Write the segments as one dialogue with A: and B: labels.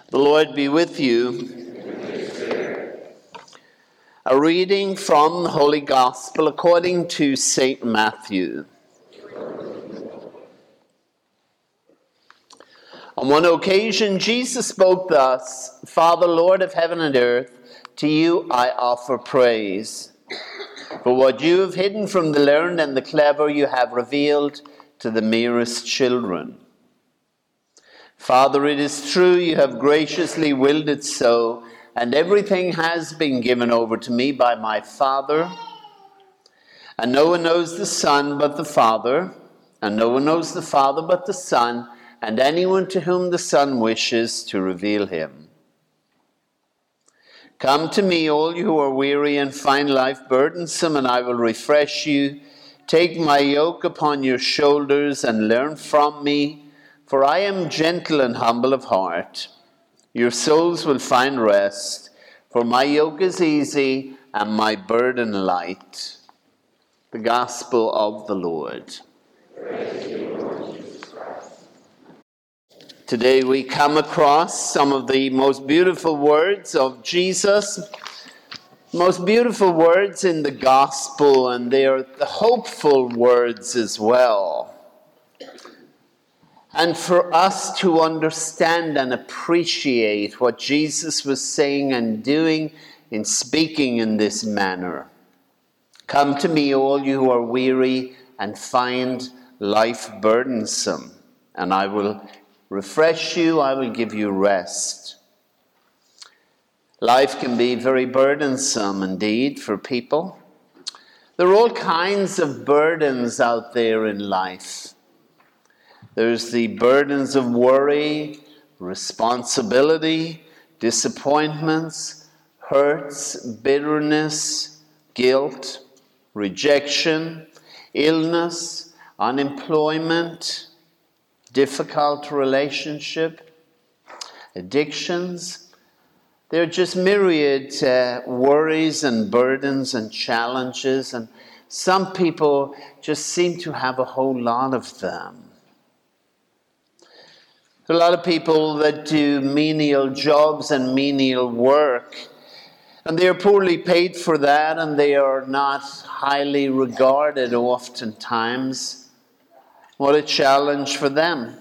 A: The Lord be with you. A reading from the Holy Gospel according to St. Matthew. On one occasion, Jesus spoke thus, "Father, Lord of heaven and earth, to you I offer praise. For what you have hidden from the learned and the clever, you have revealed to the merest children. Father, it is true you have graciously willed it so, and everything has been given over to me by my Father. And no one knows the Son but the Father, and no one knows the Father but the Son, and anyone to whom the Son wishes to reveal him. Come to me, all you who are weary and find life burdensome, and I will refresh you. Take my yoke upon your shoulders and learn from me, for I am gentle and humble of heart. Your souls will find rest, for my yoke is easy and my burden light." The Gospel of the Lord. Today we come across some of the most beautiful words of Jesus, most beautiful words in the Gospel, and they are the hopeful words as well. And for us to understand and appreciate what Jesus was saying and doing in speaking in this manner. Come to me, all you who are weary and find life burdensome, and I will refresh you, I will give you rest. Life can be very burdensome indeed for people. There are all kinds of burdens out there in life. There's the burdens of worry, responsibility, disappointments, hurts, bitterness, guilt, rejection, illness, unemployment, difficult relationship, addictions. There are just myriad worries and burdens and challenges, and some people just seem to have a whole lot of them. There are a lot of people that do menial jobs and menial work, and they are poorly paid for that, and they are not highly regarded oftentimes. What a challenge for them.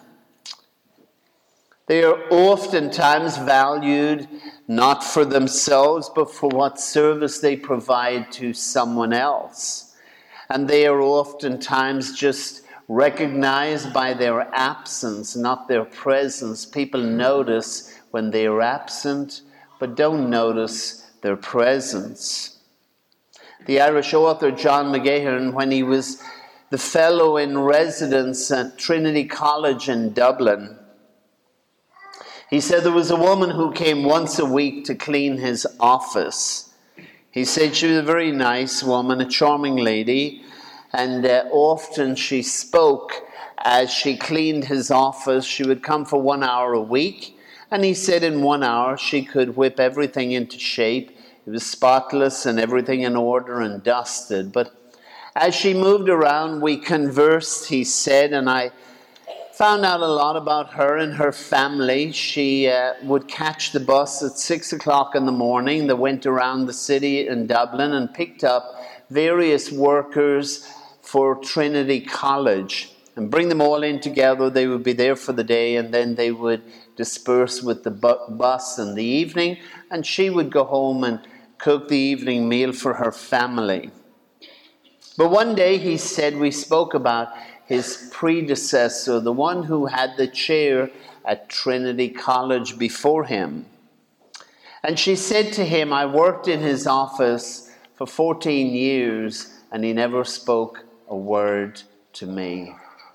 A: They are oftentimes valued not for themselves, but for what service they provide to someone else. And they are oftentimes just recognized by their absence, not their presence. People notice when they are absent, but don't notice their presence. The Irish author John McGahern, when he was the fellow in residence at Trinity College in Dublin, he said there was a woman who came once a week to clean his office. He said she was a very nice woman, a charming lady, and often she spoke as she cleaned his office. She would come for 1 hour a week, and he said in 1 hour she could whip everything into shape. It was spotless and everything in order and dusted. But as she moved around, we conversed, he said, and I found out a lot about her and her family. She would catch the bus at 6 o'clock in the morning that went around the city in Dublin and picked up various workers for Trinity College and bring them all in together. They would be there for the day, and then they would disperse with the bus in the evening, and she would go home and cook the evening meal for her family. But one day, he said, we spoke about his predecessor, the one who had the chair at Trinity College before him. And she said to him, I worked in his office for 14 years, and he never spoke a word to me.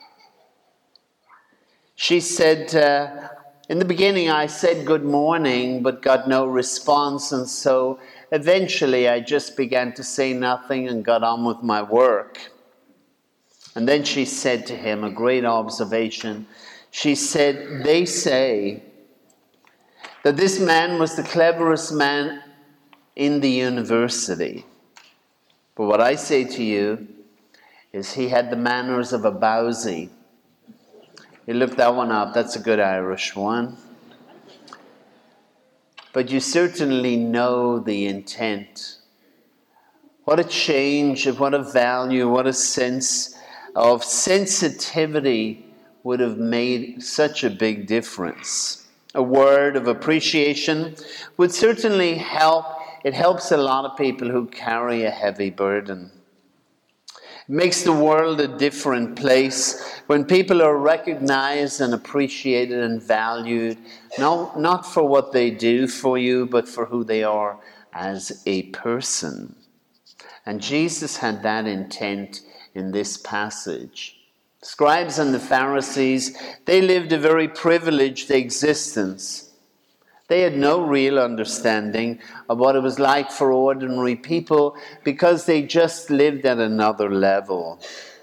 A: She said, in the beginning I said good morning, but got no response, and so eventually I just began to say nothing and got on with my work. And then she said to him, a great observation, she said, they say that this man was the cleverest man in the university. But what I say to you is he had the manners of a bowsy. You look that one up, that's a good Irish one. but you certainly know the intent. What a change, what a value, what a sense of sensitivity would have made such a big difference. A word of appreciation would certainly help. It helps a lot of people who carry a heavy burden. It makes the world a different place when people are recognized and appreciated and valued, not for what they do for you, but for who they are as a person. And Jesus had that intent in this passage. Scribes and the Pharisees, they lived a very privileged existence. They had no real understanding of what it was like for ordinary people because they just lived at another level.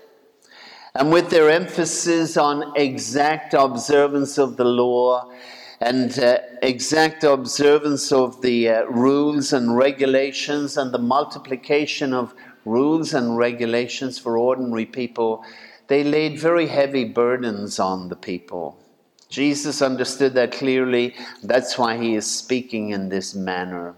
A: And with their emphasis on exact observance of the law and exact observance of the rules and regulations and the multiplication of rules and regulations for ordinary people, they laid very heavy burdens on the people. Jesus understood that clearly. That's why he is speaking in this manner.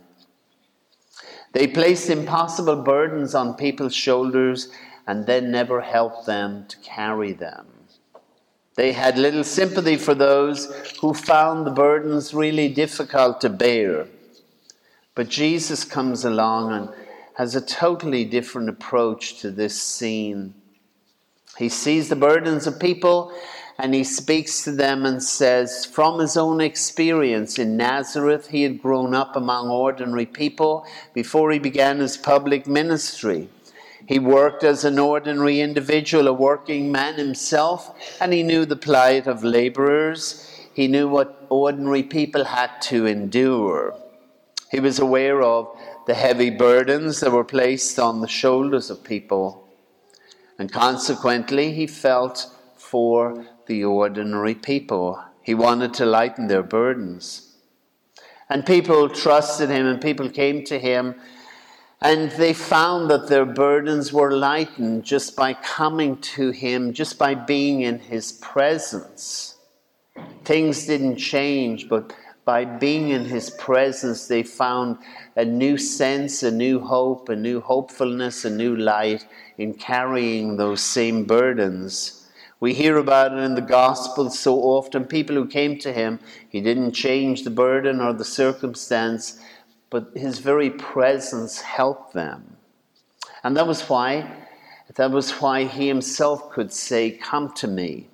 A: They placed impossible burdens on people's shoulders and then never helped them to carry them. They had little sympathy for those who found the burdens really difficult to bear. But Jesus comes along and has a totally different approach to this scene. He sees the burdens of people and he speaks to them and says, from his own experience in Nazareth, he had grown up among ordinary people before he began his public ministry. He worked as an ordinary individual, a working man himself, and he knew the plight of laborers. He knew what ordinary people had to endure. He was aware of the heavy burdens that were placed on the shoulders of people. And consequently, he felt for the ordinary people. He wanted to lighten their burdens. And people trusted him and people came to him. And they found that their burdens were lightened just by coming to him, just by being in his presence. Things didn't change, but by being in his presence, they found a new sense, a new hope, a new hopefulness, a new light in carrying those same burdens. We hear about it in the Gospels so often. People who came to him, he didn't change the burden or the circumstance, but his very presence helped them. And that was why he himself could say, "Come to me."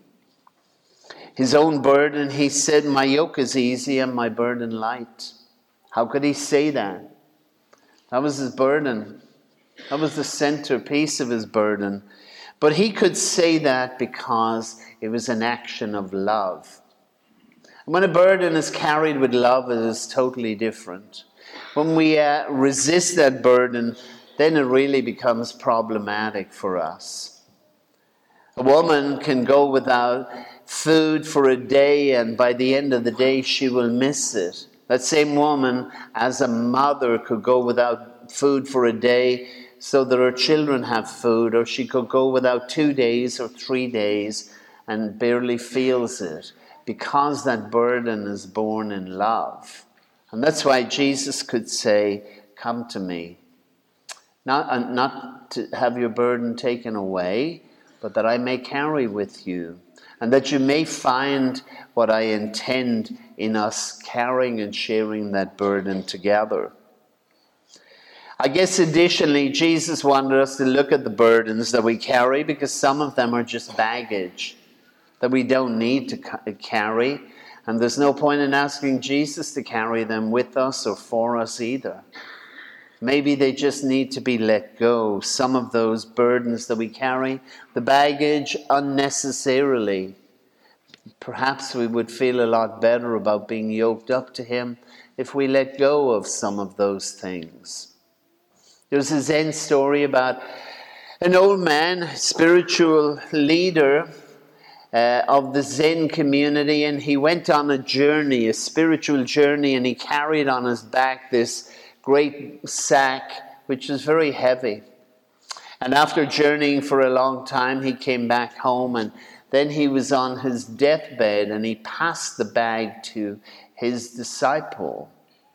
A: His own burden, he said, "My yoke is easy and my burden light." How could he say that? That was his burden. That was the centerpiece of his burden. But he could say that because it was an action of love. And when a burden is carried with love, it is totally different. When we resist that burden, then it really becomes problematic for us. A woman can go without food for a day, and by the end of the day, she will miss it. That same woman, as a mother, could go without food for a day so that her children have food, or she could go without 2 days or 3 days and barely feels it, because that burden is born in love. And that's why Jesus could say, "Come to me." Not to have your burden taken away, but that I may carry with you, and that you may find what I intend in us carrying and sharing that burden together. I guess additionally, Jesus wanted us to look at the burdens that we carry, because some of them are just baggage that we don't need to carry. And there's no point in asking Jesus to carry them with us or for us either. Maybe they just need to be let go. Some of those burdens that we carry, the baggage, unnecessarily. Perhaps we would feel a lot better about being yoked up to him if we let go of some of those things. There's a Zen story about an old man, spiritual leader of the Zen community, and he went on a journey, a spiritual journey, and he carried on his back this great sack, which was very heavy. And after journeying for a long time, he came back home, and then he was on his deathbed, and he passed the bag to his disciple.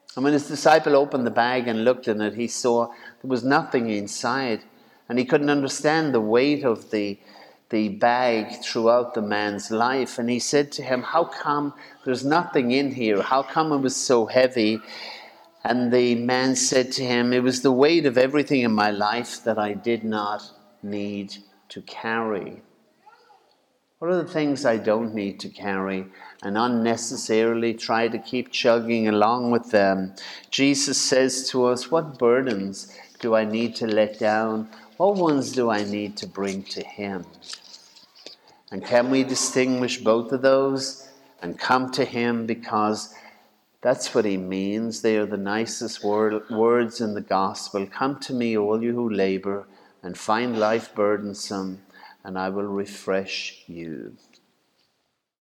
A: And when his disciple opened the bag and looked in it, he saw there was nothing inside. And he couldn't understand the weight of the bag throughout the man's life. And he said to him, how come there's nothing in here? How come it was so heavy? And the man said to him, it was the weight of everything in my life that I did not need to carry. What are the things I don't need to carry and unnecessarily try to keep chugging along with them? Jesus says to us, what burdens do I need to let down? What ones do I need to bring to him? And can we distinguish both of those and come to him, because that's what he means. They are the nicest words in the gospel. Come to me, all you who labor and find life burdensome, and I will refresh you.